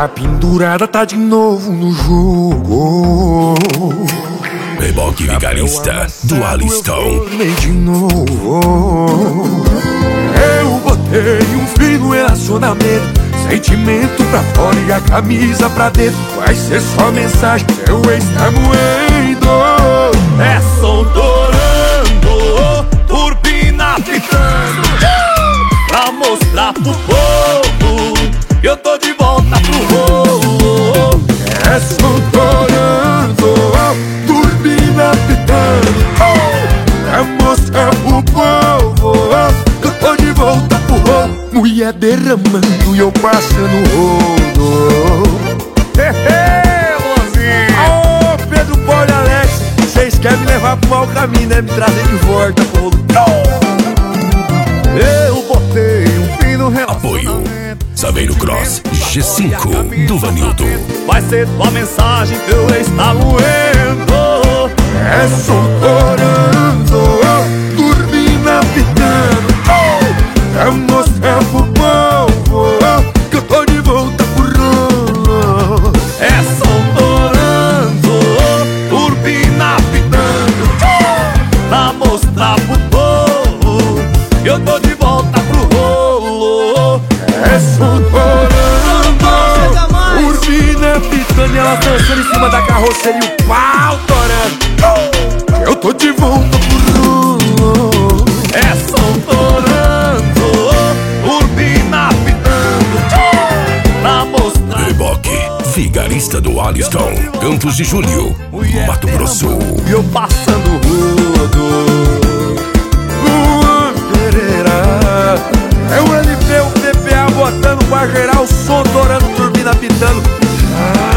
A pendurada tá de novo no jogo. Reboque vigarista do Alisson. De novo. Eu botei um fim no relacionamento, sentimento pra fora e a camisa pra dentro. Vai ser só mensagem, seu ex tá moendo. É som torando, turbina pitando, pra mostrar pro povo que eu tô de volta pro rolo. É som torando, turbina pitando, pra mostrar pro povo que eu tô de volta pro rolo. Mulher derramando e eu passando rolo. Ô Pedro, Paulo e Alex, vocês querem me levar pro mau caminho, né? Me trazer de volta pro rolo. Eu botei um fim no Apoio relacionamento. Saveiro Cross G5 do Vanildo. Vai ser tua mensagem, teu ex tá moendo. É som torando, turbina pitando, pra mostrar pro povo que eu tô de volta pro rolo. É som torando, turbina pitando, pra mostrar pro povo que eu tô de volta pro rolo. É som torando, turbina pitando e ela dançando em cima da carroceria e o pau torando. Eu tô de volta pro rolo. É som torando, turbina pitando, pra mostrar. Reboque vigarista do Alisson. Campos de Julho, Mato Grosso. E eu passando rodo. Luan Pereira, é o LP, o PPA botando pra gerar o som torando, turbina pitando.